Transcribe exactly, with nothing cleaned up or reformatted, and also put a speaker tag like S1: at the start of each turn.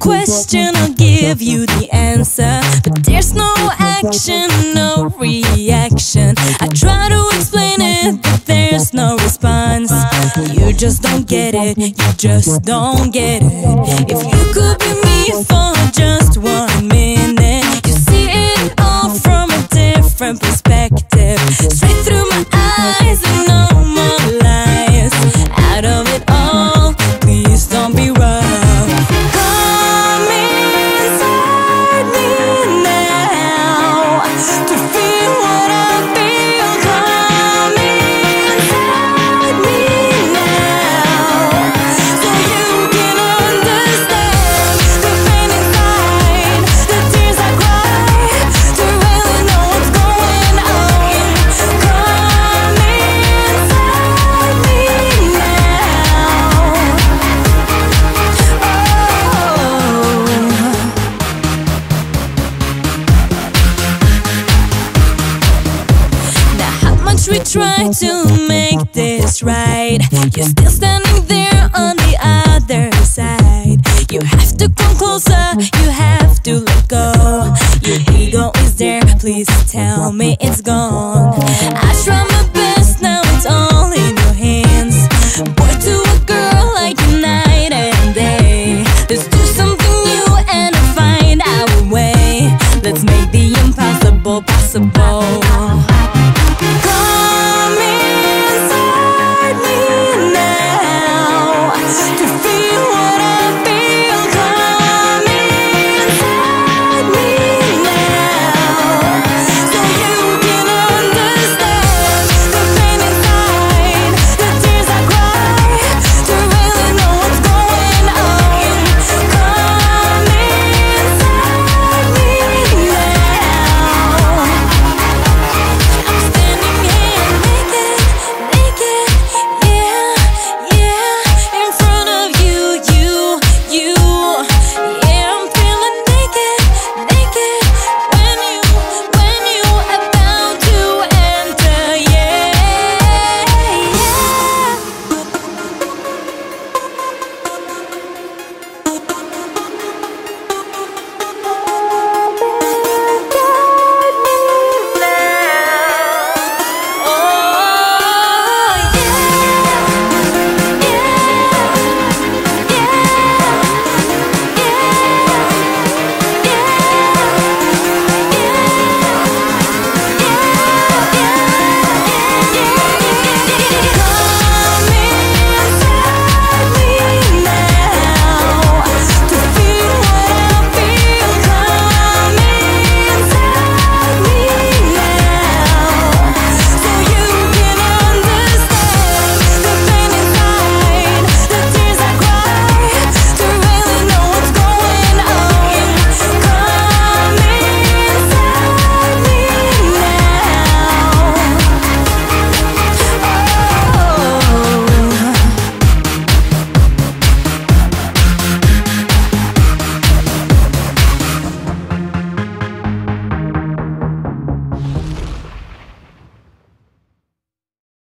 S1: question, I'll give you the answer. But there's no action, no reaction. I try to explain it, but there's no response. You just don't get it, you just don't get it. If you could be me for just one minute, you see it all from a different perspective. Straight through my eyes and no more lies. Out of it all, please don't be rough. Come inside me now to feel what I feel. Come inside me now so you can understand the pain inside, the tears I cry to really know what's going on. Come inside me now. Now how much we try to make this right, you're still standing there on the other side. You have to come closer, you have to let go. Your ego is there, please tell me it's gone. I try my